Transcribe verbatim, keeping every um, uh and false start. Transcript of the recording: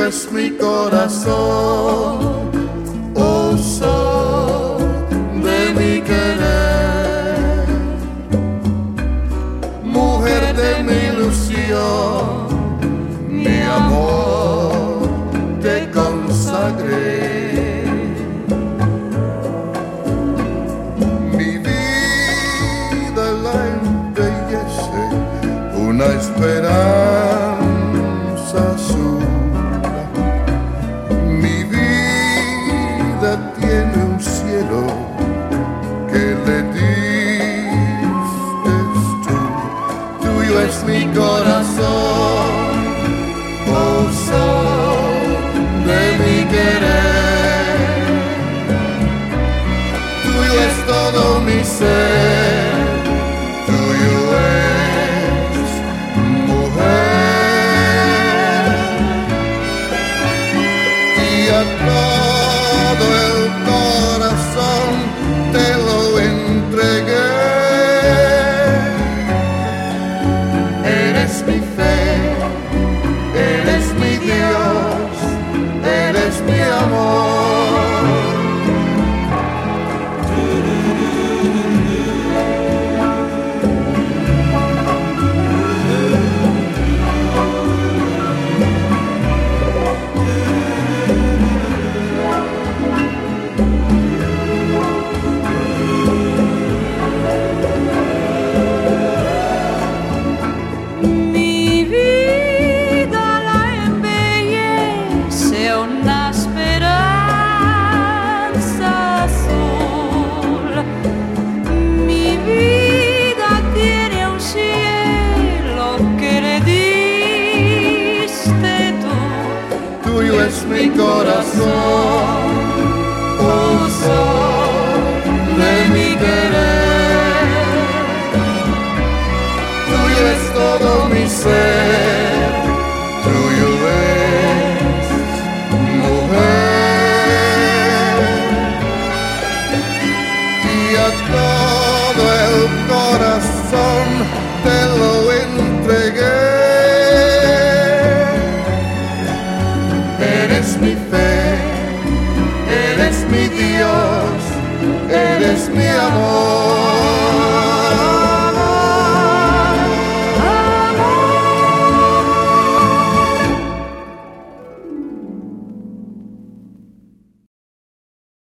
es mi corazón, oh sol de mi querer, mujer de mi ilusión, mi amor te consagré. Mi vida la embellece una esperanza azul. Mi vida tiene un cielo que le diste tú. Tuyo es mi corazón, oh sol de mi querer. Tuyo es todo mi ser, tuyo es mujer. Y a todo el corazón te lo entregué. Eres mi fe, eres mi Dios, eres mi amor. Tuyo es mi corazón, oh sol